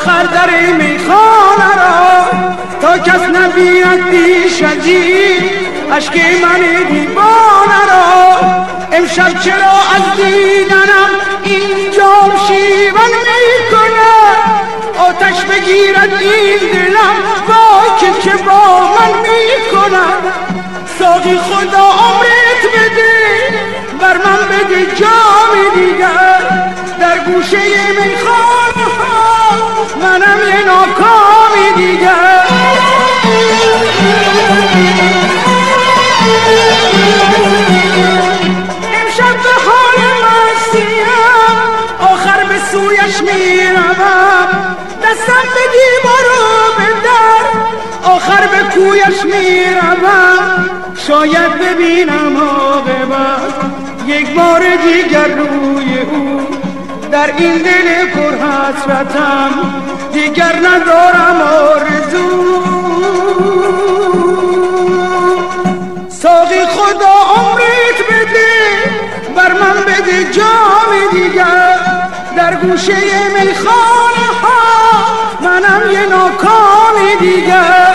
آخر در میخانه را تا کس نبیند پیش از این اشک من دیوانه را. امشب چرا از دیدنم این جام شیون میکنه آتش بگیرد این دلم وای که با من میکنه. ساقی خدا عمرت بده بر من بده جام دیگر در گوشه میخانه ها منم یه ناکامی دیگر. امشب به حال مستیم آخر به سویش میروم دستم بدی برو به در آخر به کویش میروم شاید ببینم عاقبت یک بار دیگر روی او در این دل پر حسرتم دیگر ندارم آرزو. ساقی خدا عمرت بده بر من بده جام دیگر در گوشه میخانه ها منم یه ناکامی دیگر.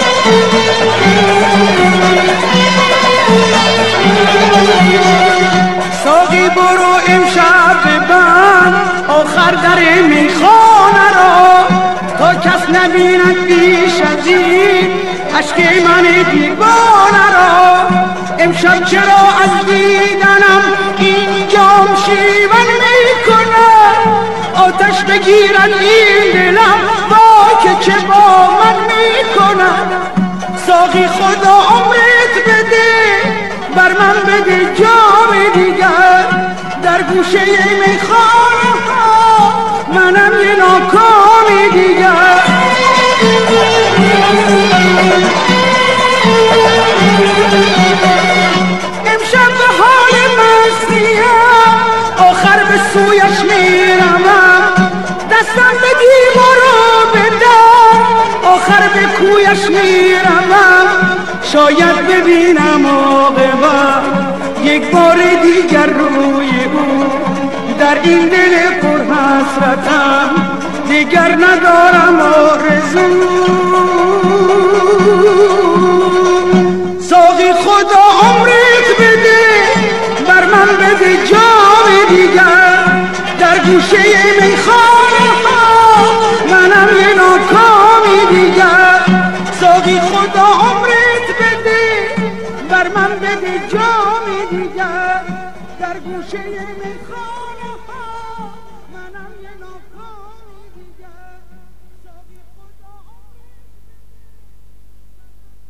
ساقی برو امشب ببند آخر در میخانه را تا کس نبیند پیش از این اشک من دیوانه را. امشب چرا از دیدنم این جام شیون میکنه آتش بگیرد این دلم وای که با من میکنه. ساقی خدا عمرت بده بر من بده جام دیگر در گوشه میخانه ها منم یه ناکامی دیگر. امشب به حال مستیم آخر به سویش میروم دستم بدی برو به در آخر به کویش میروم شاید ببینم عاقبت یک بار دیگر روی او در این دل پر حسرتم دیگر ندارم آرزو. ساقی خدا عمرت بده بر من بده جام دیگر در گوشه میخانه ها منم یه ناکامی دیگر. ساقی خدا عمرت بده بر من بده جام دیگر در گوشه میخانه